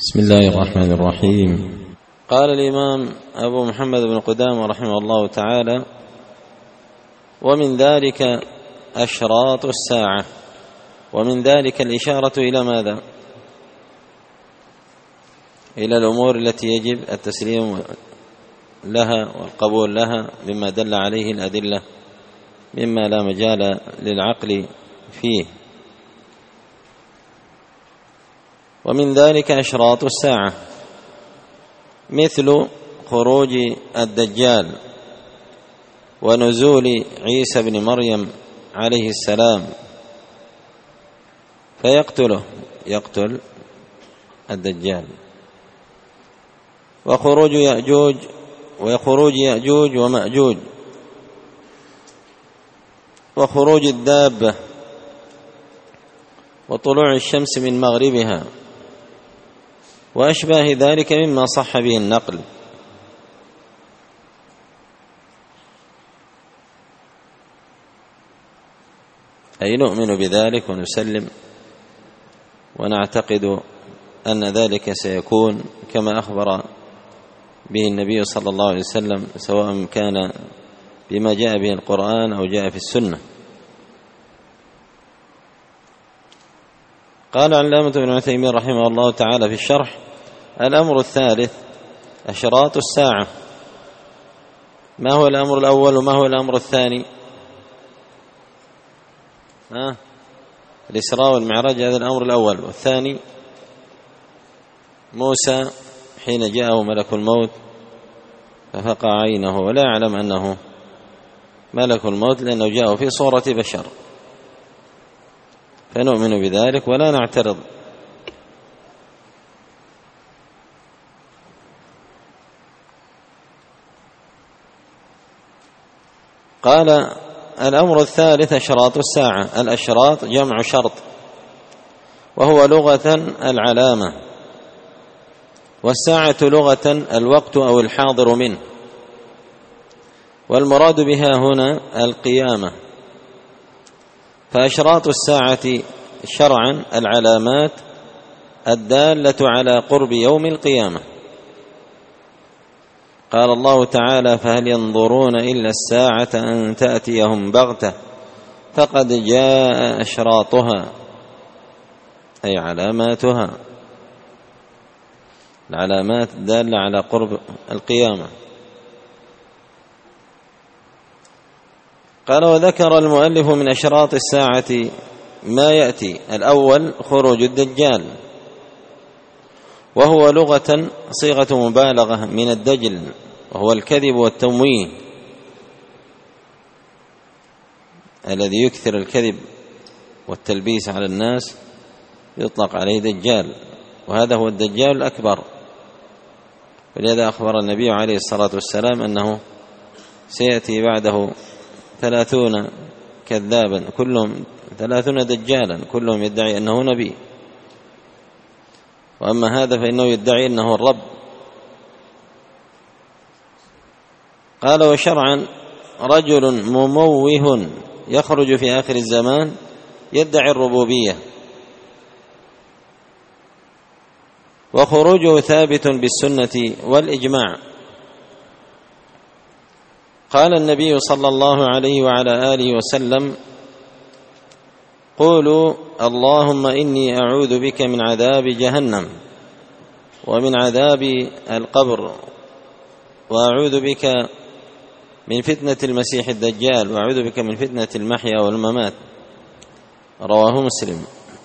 بسم الله الرحمن الرحيم. قال الإمام أبو محمد بن قدامة رحمه الله تعالى: ومن ذلك أشراط الساعة. ومن ذلك الإشارة إلى ماذا؟ إلى الأمور التي يجب التسليم لها والقبول لها مما دل عليه الأدلة مما لا مجال للعقل فيه. ومن ذلك أشراط الساعة مثل خروج الدجال ونزول عيسى بن مريم عليه السلام يقتل الدجال، وخروج يأجوج ومأجوج، وخروج الدابة، وطلوع الشمس من مغربها، وأشباه ذلك مما صح به النقل. أي نؤمن بذلك ونسلم ونعتقد أن ذلك سيكون كما أخبر به النبي صلى الله عليه وسلم، سواء كان بما جاء به القرآن أو جاء في السنة. قال علامة ابن عثيمين رحمه الله تعالى في الشرح: الأمر الثالث أشراط الساعة. ما هو الأمر الأول وما هو الأمر الثاني؟ الإسراء والمعراج، هذا الأمر الأول. والثاني موسى حين جاءه ملك الموت ففقع عينه ولا يعلم أنه ملك الموت لأنه جاءه في صورة بشر، فنؤمن بذلك ولا نعترض. قال: الأمر الثالث أشراط الساعة. الأشراط جمع شرط، وهو لغة العلامة، والساعة لغة الوقت أو الحاضر منه، والمراد بها هنا القيامة. فأشراط الساعة شرعا العلامات الدالة على قرب يوم القيامة. قال الله تعالى: فهل ينظرون إلا الساعة أن تأتيهم بغتة فقد جاء أشراطها، أي علاماتها، العلامات الدالة على قرب القيامة. قال: وذكر المؤلف من أشراط الساعة ما يأتي: الأول خروج الدجال، وهو لغة صيغة مبالغة من الدجل، وهو الكذب والتمويه، الذي يكثر الكذب والتلبيس على الناس يطلق عليه دجال، وهذا هو الدجال الأكبر. ولهذا أخبر النبي عليه الصلاة والسلام أنه سيأتي بعده 30 كذابا، كلهم 30 دجالا، كلهم يدعي أنه نبي، وأما هذا فإنه يدعي أنه الرب. قال: وشرعا رجل مموه يخرج في آخر الزمان يدعي الربوبية، وخروجه ثابت بالسنة والإجماع. قال النبي صلى الله عليه وعلى آله وسلم: قولوا اللهم إني أعوذ بك من عذاب جهنم ومن عذاب القبر، وأعوذ بك من فتنة المسيح الدجال، وأعوذ بك من فتنة المحيا والممات. رواه مسلم.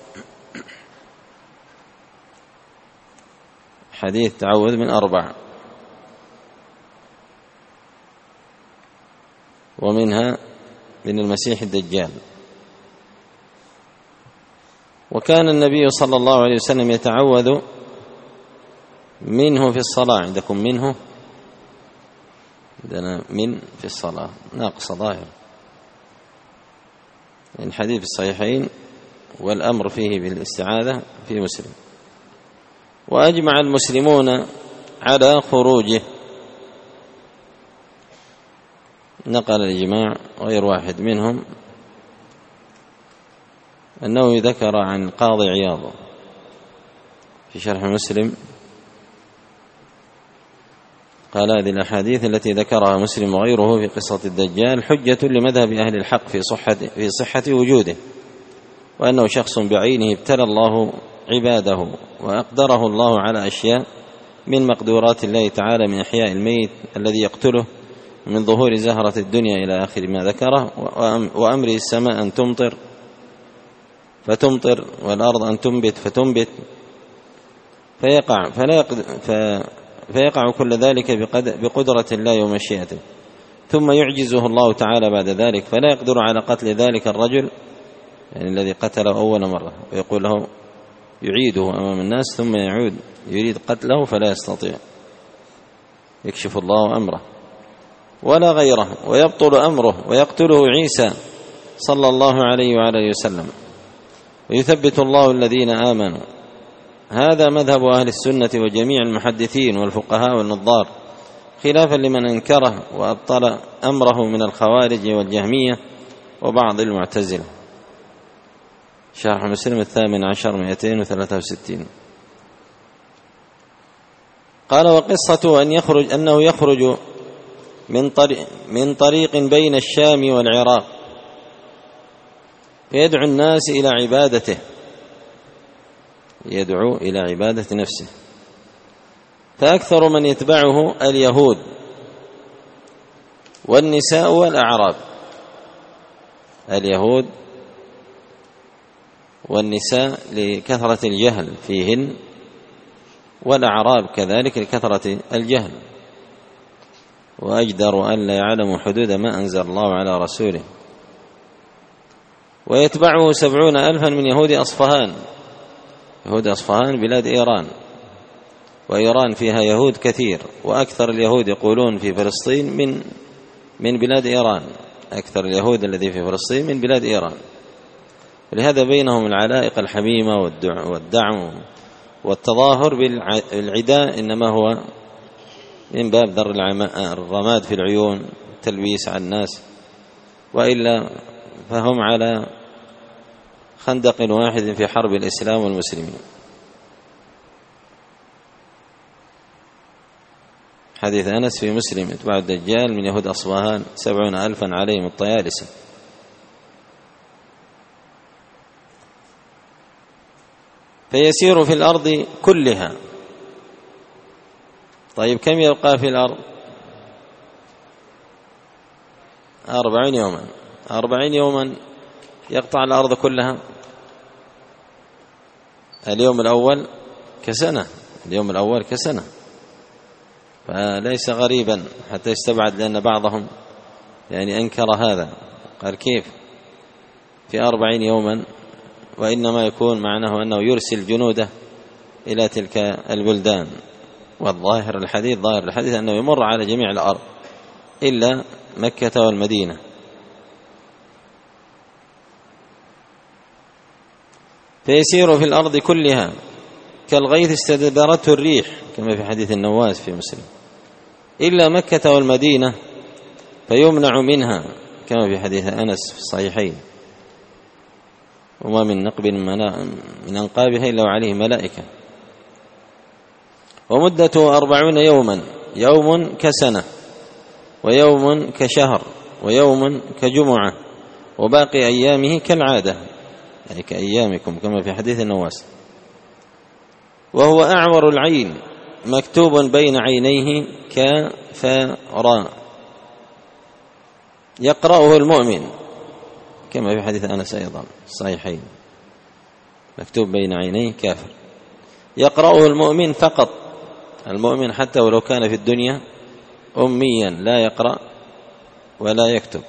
حديث تعوذ من 4، ومنها من المسيح الدجال. وكان النبي صلى الله عليه وسلم يتعوذ منه في الصلاة. عندكم منه؟ عندنا من في الصلاة ناقص ظاهر، الحديث في الصحيحين والأمر فيه بالاستعاذة في مسلم. وأجمع المسلمون على خروجه، نقل الإجماع غير واحد منهم أنه ذكر عن قاضي عياض في شرح مسلم قال: هذه الأحاديث التي ذكرها مسلم وغيره في قصة الدجال حجة لمذهب أهل الحق في صحة وجوده، وأنه شخص بعينه ابتلى الله عباده وأقدره الله على أشياء من مقدورات الله تعالى، من إحياء الميت الذي يقتله، من ظهور زهرة الدنيا إلى آخر ما ذكره، وأمر السماء أن تمطر فتمطر، والأرض أن تنبت فتنبت، فيقع كل ذلك بقدرة الله ومشيئته، ثم يعجزه الله تعالى بعد ذلك، فلا يقدر على قتل ذلك الرجل يعني الذي قتله أول مرة، ويقول له يعيده أمام الناس ثم يعود يريد قتله فلا يستطيع، يكشف الله أمره ولا غيره، ويبطل أمره ويقتله عيسى صلى الله عليه وعلى وسلم، ويثبت الله الذين آمنوا. هذا مذهب أهل السنة وجميع المحدثين والفقهاء والنظار، خلافا لمن أنكره وأبطل أمره من الخوارج والجهمية وبعض المعتزلة. شرح مسلم 18 263. قال: وقصة أنه يخرج من طريق بين الشام والعراق فيدعو الناس إلى عبادته، يدعو إلى عبادة نفسه، فأكثر من يتبعه اليهود والنساء والأعراب، اليهود والنساء لكثرة الجهل فيهن، والأعراب كذلك لكثرة الجهل، وأجدر أن لا يعلموا حدود ما أنزل الله على رسوله. ويتبعه 70,000 من يهود أصفهان. يهود أصفهان بلاد إيران، وإيران فيها يهود كثير، وأكثر اليهود يقولون في فلسطين من بلاد إيران، أكثر اليهود الذي في فلسطين من بلاد إيران، ولهذا بينهم العلائق الحميمة والدعم والتظاهر بالعداء، إنما هو من باب ذر الرماد في العيون، تلبيس على الناس، وإلا فهم على خندق واحد في حرب الإسلام والمسلمين. حديث أنس في مسلم: اتباع الدجال من يهود أصفهان 70,000 عليهم الطيالسة. فيسير في الأرض كلها. طيب كم يبقى في الأرض؟ 40 يوما. 40 يوما يقطع الأرض كلها. اليوم الأول كسنة، اليوم الأول كسنة، فليس غريبا حتى يستبعد، لأن بعضهم يعني أنكر هذا، قال كيف في 40 يوما، وإنما يكون معناه أنه يرسل جنوده إلى تلك البلدان، والظاهر الحديث ظاهر الحديث أنه يمر على جميع الأرض إلا مكة والمدينة. فيسير في الأرض كلها كالغيث استدبرته الريح، كما في حديث النواس في مسلم، إلا مكة والمدينة فيمنع منها، كما في حديث أنس في الصحيحين: وما من نقب من أنقابها إلا وعليه ملائكة. ومدته 40 يوما، يوم كسنة، ويوم كشهر، ويوم كجمعة، وباقي أيامه كالعادة، يعني كأيامكم، كما في حديث النواس. وهو أعور العين مكتوب بين عينيه كافرا، يقرأه المؤمن، كما في حديث أنس أيضا الصحيحين، مكتوب بين عينيه كافر، يقرأه المؤمن فقط، المؤمن حتى ولو كان في الدنيا أميا لا يقرأ ولا يكتب،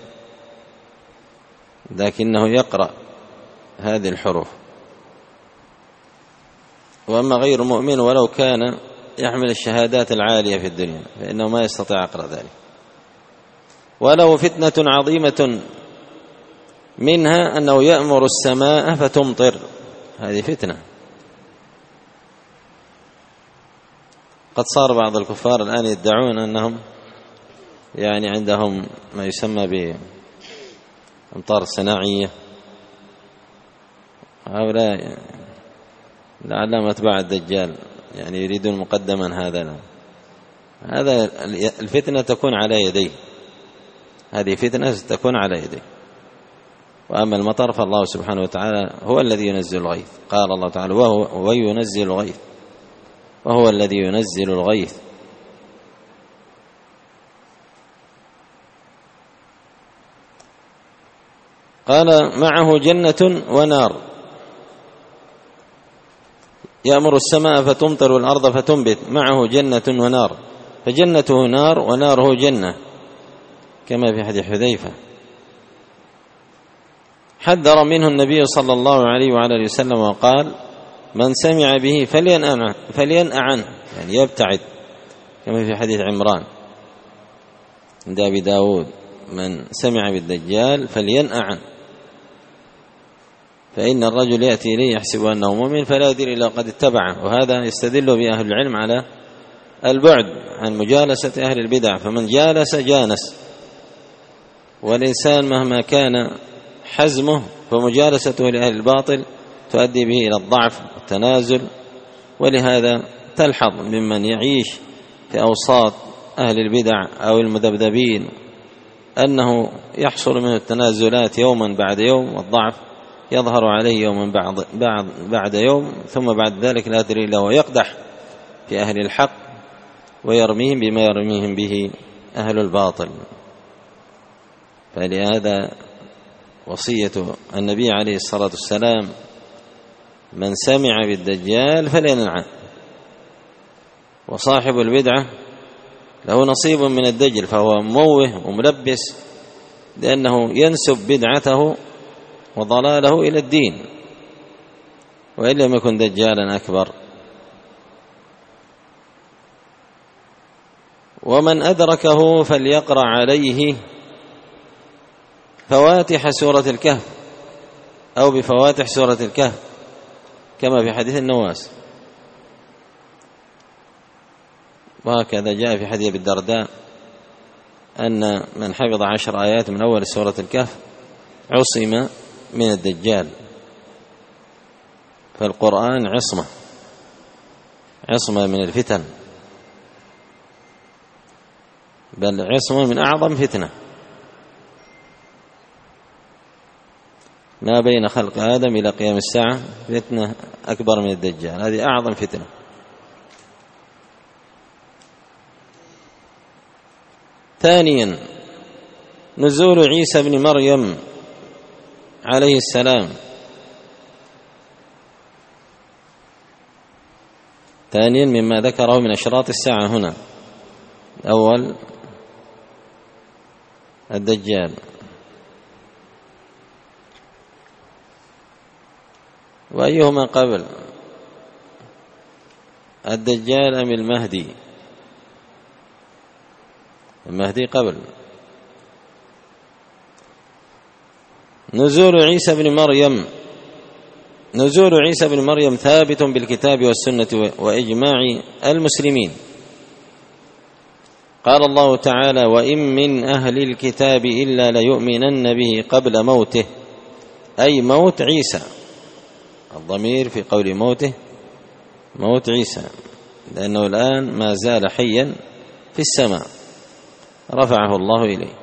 لكنه يقرأ هذه الحروف. وأما غير مؤمن ولو كان يحمل الشهادات العالية في الدنيا فإنه ما يستطيع يقرأ ذلك. وله فتنة عظيمة منها أنه يأمر السماء فتمطر، هذه فتنة. قد صار بعض الكفار الآن يدعون أنهم يعني عندهم ما يسمى بأمطار صناعية، هؤلاء لعلهم أتباع الدجال، يعني يريدون مقدما هذا الفتنة تكون على يديه، هذه فتنة تكون على يديه. وأما المطر فالله سبحانه وتعالى هو الذي ينزل الغيث، قال الله تعالى وينزل الغيث، وهو الذي ينزل الغيث. قال معه جنة ونار، يأمر السماء فتمطر والأرض فتنبت، معه جنة ونار، فجنته نار وناره جنة، كما في حديث حذيفة. حذر منه النبي صلى الله عليه وعلى وسلم وقال: من سمع به فلينأ عنه، يعني يبتعد، كما في حديث عمران عند أبي داود: من سمع بالدجال فلينأ عنه، فإن الرجل يأتي إليه يحسب أنه مؤمن فلا يدري إلا قد اتبعه. وهذا يستدل به أهل العلم على البعد عن مجالسة أهل البدع، فمن جالس جانس، والإنسان مهما كان حزمه فمجالسته لأهل الباطل تؤدي به إلى الضعف والتنازل. ولهذا تلحظ ممن يعيش في أوساط أهل البدع أو المذبذبين أنه يحصل منه التنازلات يوما بعد يوم، والضعف يظهر عليه يوما بعد يوم، ثم بعد ذلك لا يدري إلا ويقدح في أهل الحق ويرميهم بما يرميهم به أهل الباطل. فلهذا وصية النبي عليه الصلاة والسلام: من سمع بالدجال فلينأ عنه. وصاحب البدعة له نصيب من الدجل، فهو موه وملبس، لأنه ينسب بدعته وضلاله إلى الدين، وإن لم يكن دجالا أكبر. ومن أدركه فليقرأ عليه فواتح سورة الكهف أو بفواتح سورة الكهف، كما في حديث النواس. وهكذا جاء في حديث الدرداء أن من حفظ 10 آيات من أول سورة الكهف عصم من الدجال. فالقرآن عصمة من الفتن، بل عصمة من أعظم فتنة، ما بين خلق آدم إلى قيام الساعة فتنة أكبر من الدجال، هذه أعظم فتنة. ثانيا نزول عيسى بن مريم عليه السلام. ثانيا مما ذكره من أشراط الساعة هنا: أول الدجال، وأيهما قبل، الدجال أم المهدي؟ المهدي قبل. نزول عيسى بن مريم ثابت بالكتاب والسنة وإجماع المسلمين. قال الله تعالى: وإن من أهل الكتاب إلا ليؤمنن به قبل موته، أي موت عيسى. الضمير في قول موته موت عيسى، لأنه الآن ما زال حيا في السماء، رفعه الله إليه.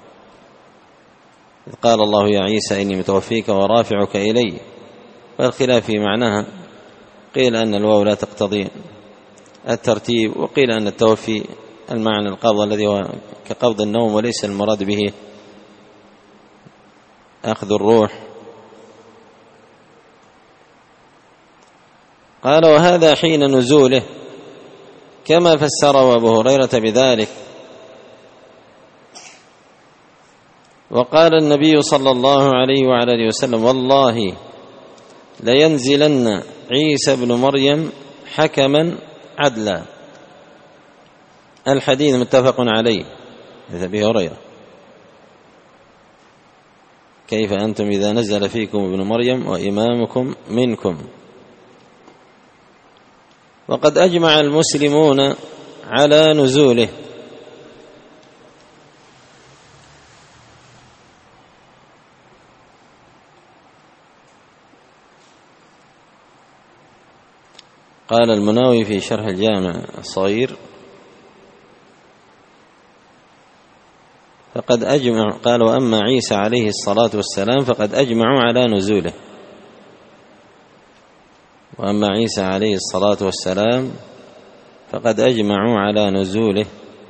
إذ قال الله: يا عيسى إني متوفيك ورافعك إلي. فالخلاف في معناها، قيل أن الواو لا تقتضي الترتيب، وقيل أن التوفي المعنى القبض الذي هو كقبض النوم، وليس المراد به أخذ الروح. قال: وهذا حين نزوله، كما فسره أبو هريرة بذلك. وقال النبي صلى الله عليه وعلى آله وسلم: والله لينزلن عيسى بن مريم حكما عدلا. الحديث متفق عليه، حديث أبي هريرة: كيف أنتم إذا نزل فيكم ابن مريم وإمامكم منكم. وقد أجمع المسلمون على نزوله. قال المناوي في شرح الجامع الصغير: فقد أجمع، قال: وأما عيسى عليه الصلاة والسلام فقد أجمعوا على نزوله. وأما عيسى عليه الصلاة والسلام فقد أجمعوا على نزوله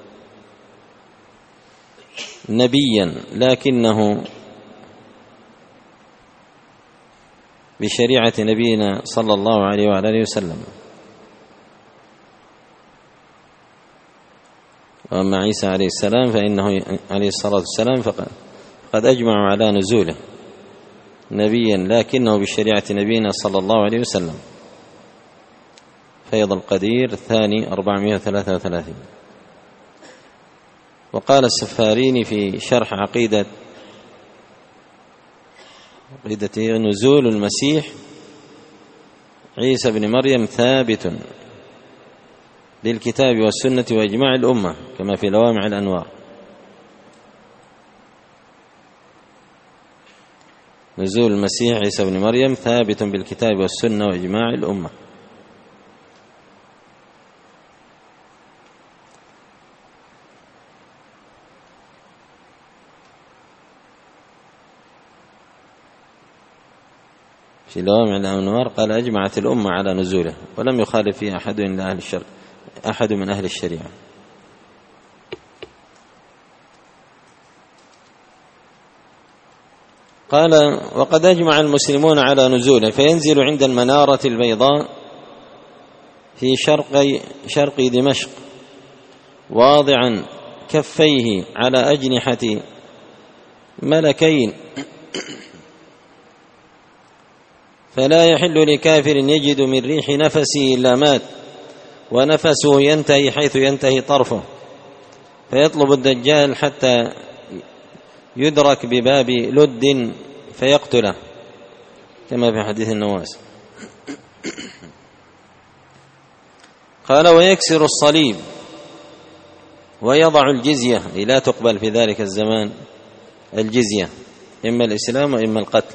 نبيا، لكنه بشريعة نبينا صلى الله عليه وعلى آله وسلم. وأما عيسى عليه السلام فإنه عليه الصلاة والسلام فقد أجمعوا على نزوله نبيا، لكنه بشريعة نبينا صلى الله عليه وسلم. فيض القدير الثاني 433. وقال السفاريني في شرح عقيدة نزول المسيح عيسى بن مريم ثابت بالكتاب والسنة وإجماع الأمة كما في لوامع الأنوار. نزول المسيح عيسى بن مريم ثابت بالكتاب والسنة وإجماع الأمة. في لوامع الأنوار قال: أجمعت الأمة على نزوله، ولم يخالف فيه أحد من أهل الشريعة. قال: وقد أجمع المسلمون على نزوله، فينزل عند المنارة البيضاء في شرق دمشق واضعا كفيه على أجنحة ملكين، فلا يحل لكافر يجد من ريح نفسه إلا مات، ونفسه ينتهي حيث ينتهي طرفه، فيطلب الدجال حتى يدرك بباب لد فيقتله كما في حديث النواس. قال: ويكسر الصليب ويضع الجزية، لا تقبل في ذلك الزمان الجزية، إما الإسلام وإما القتل.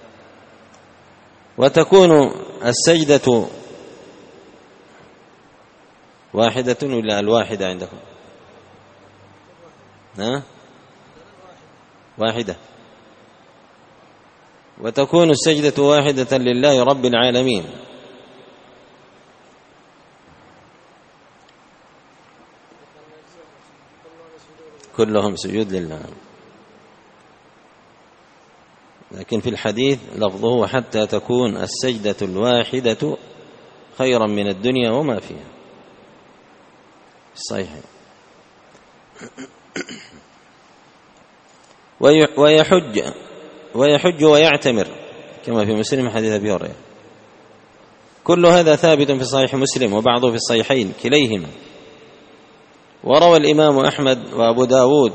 وتكون السجدة واحدة ولا الواحدة عندكم؟ واحدة. وتكون السجدة واحدة لله رب العالمين، كلهم سجود لله. لكن في الحديث لفظه: حتى تكون السجدة الواحدة خيرا من الدنيا وما فيها، صحيح. ويحج ويعتمر كما في مسلم حديث أبي هريرة. كل هذا ثابت في صحيح مسلم وبعضه في الصحيحين كليهما. وروى الإمام أحمد وأبو داود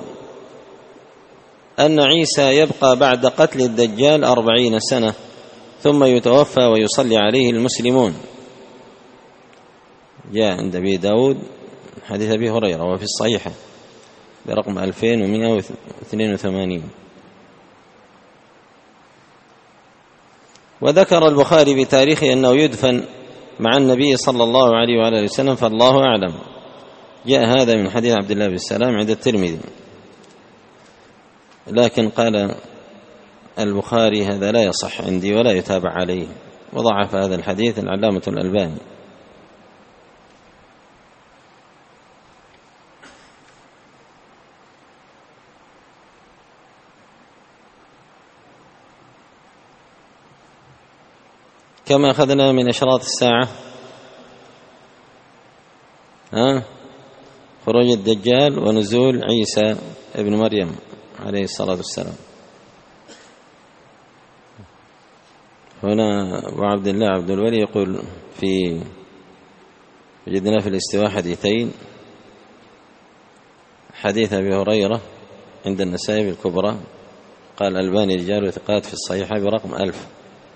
أن عيسى يبقى بعد قتل الدجال 40 سنة ثم يتوفى ويصلي عليه المسلمون. جاء عند أبي داود حديث أبي هريرة وفي الصحيحة برقم 2182. وذكر البخاري بتاريخه أنه يدفن مع النبي صلى الله عليه وآله وسلم، فالله أعلم. جاء هذا من حديث عبد الله بن السلام عند الترمذي، لكن قال البخاري: هذا لا يصح عندي ولا يتابع عليه، وضعف هذا الحديث العلامة الألباني. كما أخذنا من أشراط الساعة خروج الدجال ونزول عيسى ابن مريم عليه الصلاة والسلام. هنا أبو عبد الله عبد الولي يقول: وجدنا في الاستواء حديثين: حديث أبي هريرة عند النسائي الكبرى، قال الألباني رجال وثقات في الصحيحة برقم 1000.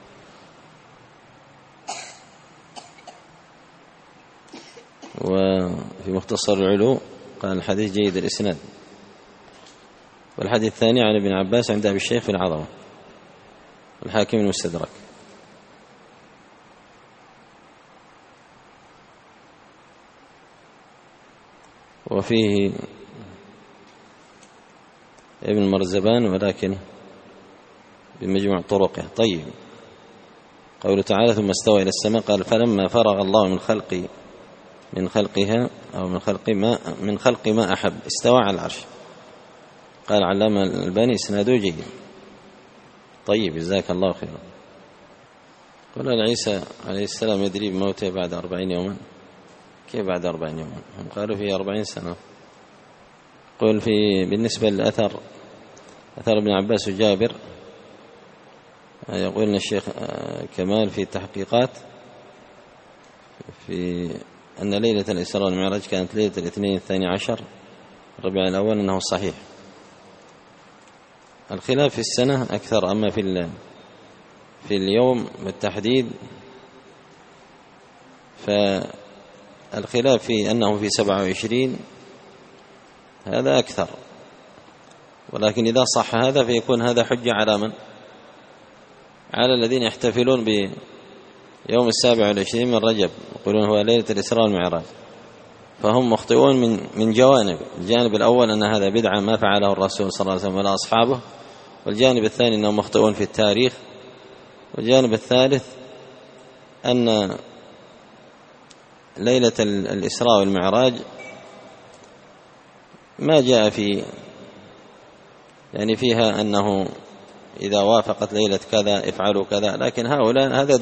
وفي مختصر العلو قال الحديث جيد الإسناد. والحديث الثاني عن ابن عباس عند أبي الشيخ في العظمة والحاكم المستدرك. وفيه ابن مرزبان ولكن بمجموع طرقه. طيب، قوله تعالى ثم استوى إلى السماء قال فلما فرغ الله من خلقها أو من خلق ما أحب استوى على العرش. قال علامة الألباني إسناده جيد. طيب، جزاك الله خيرا. قال عيسى عليه السلام يدري بموته بعد 40 يوما. كيف بعد 40 يوما؟ هم قالوا في 40 سنة. قل بالنسبة للأثر أثر ابن عباس وجابر، يقول الشيخ كمال في التحقيقات في أن ليلة الإسراء والمعراج كانت ليلة الاثنين 12 ربيع الأول، أنه صحيح. الخلاف في السنة أكثر، أما في اليوم بالتحديد فالخلاف في أنه في 27 هذا أكثر، ولكن إذا صح هذا فيكون هذا حجة على من؟ على الذين يحتفلون بيوم 27 من رجب، يقولون هو ليلة الإسراء والمعراج، فهم مخطئون من جوانب. الجانب الأول أن هذا بدعة ما فعله الرسول صلى الله عليه وسلم ولا أصحابه، والجانب الثاني أنهم مخطئون في التاريخ، والجانب الثالث أن ليلة الإسراء والمعراج ما جاء يعني فيها أنه إذا وافقت ليلة كذا افعلوا كذا، لكن هؤلاء هذا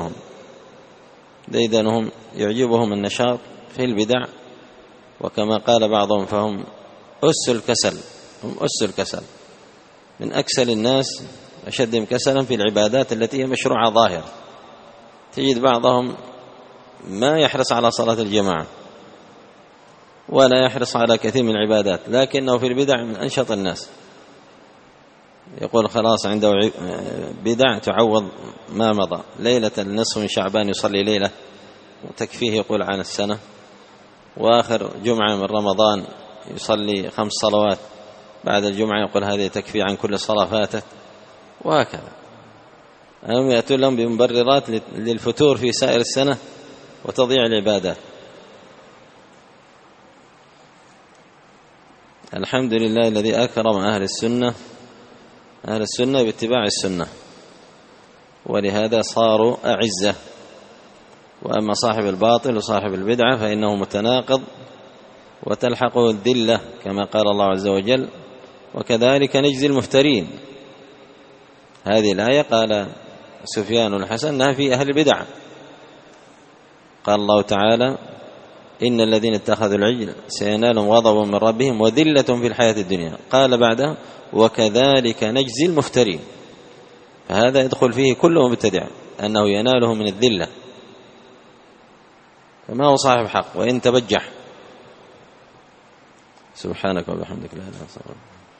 ديدنهم يعجبهم النشاط في البدع، وكما قال بعضهم فهم أس الكسل، هم أس الكسل، من أكسل الناس أشدهم كسلا في العبادات التي هي مشروعة ظاهرة. تجد بعضهم ما يحرص على صلاة الجماعة ولا يحرص على كثير من العبادات، لكنه في البدع من أنشط الناس. يقول خلاص عنده بدع تعوض ما مضى. ليلة النصف من شعبان يصلي ليلة وتكفيه يقول عن السنة، وآخر جمعة من رمضان يصلي 5 صلوات بعد الجمعة يقول هذه تكفي عن كل صلاة فاتت، وهكذا. هم يأتون لهم بمبررات للفتور في سائر السنة وتضيع العبادات. الحمد لله الذي أكرم أهل السنة باتباع السنة، ولهذا صاروا أعزة. وأما صاحب الباطل وصاحب البدعة فإنه متناقض وتلحقه الذلة كما قال الله عز وجل وكذلك نجزي المفترين. هذه الآية قال سفيان الحسن أنها في أهل البدع. قال الله تعالى إن الذين اتخذوا العجل سينالهم غضب من ربهم وذلة في الحياة الدنيا. قال بعدها وكذلك نجزي المفترين. فهذا يدخل فيه كل مبتدع أنه يناله من الذلة، فما هو صاحب حق وإن تبجح. سبحانك وبحمدك لا إله إلا أنت.